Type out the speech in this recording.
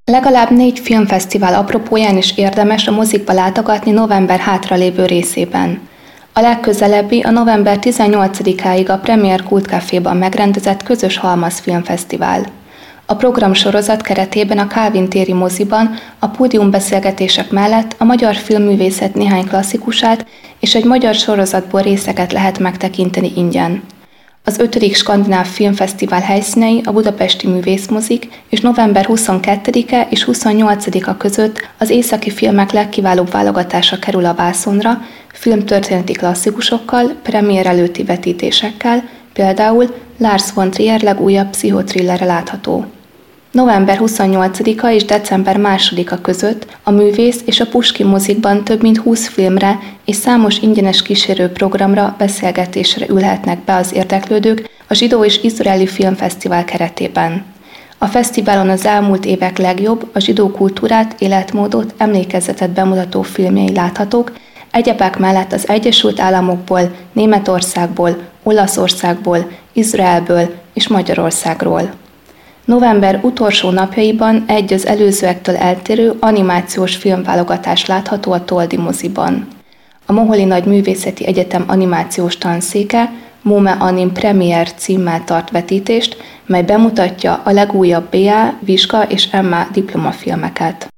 Legalább 4 filmfesztivál apropóján is érdemes a mozikba látogatni november hátralévő részében. A legközelebbi a november 18-áig a Premier Kult Caféban megrendezett közös Halmaz Filmfesztivál. A programsorozat keretében a Kálvin téri moziban a pódiumbeszélgetések mellett a magyar filmművészet néhány klasszikusát és egy magyar sorozatból részeket lehet megtekinteni ingyen. Az 5. Skandináv Filmfesztivál helyszínei a budapesti művészmozik, és november 22-e és 28-a között az északi filmek legkiválóbb válogatása kerül a vászonra, filmtörténeti klasszikusokkal, premier előtti vetítésekkel, például Lars von Trier legújabb pszichotrillere látható. November 28-a és december 2-a között a Művész és a Puskin mozikban több mint 20 filmre és számos ingyenes kísérő programra, beszélgetésre ülhetnek be az érdeklődők a Zsidó és Izraeli Filmfesztivál keretében. A fesztiválon az elmúlt évek legjobb, a zsidó kultúrát, életmódot, emlékezetet bemutató filmjei láthatók, egyebek mellett az Egyesült Államokból, Németországból, Olaszországból, Izraelből és Magyarországról. November utolsó napjaiban egy az előzőektől eltérő animációs filmválogatás látható a Toldi moziban. A Moholi Nagyművészeti Egyetem animációs tanszéke Mome Anim Premier címmel tart vetítést, mely bemutatja a legújabb BA, vizsga és MA diplomafilmeket.